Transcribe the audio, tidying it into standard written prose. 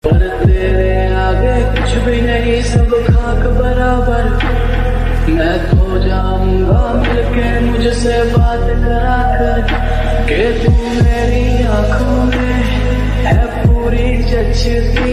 पर तेरे आगे कुछ भी नहीं, सब खाक बराबर। मैं खो जाऊंगा मिलके मुझसे बात करा कर, के तू मेरी आंखों में है पूरी जचती।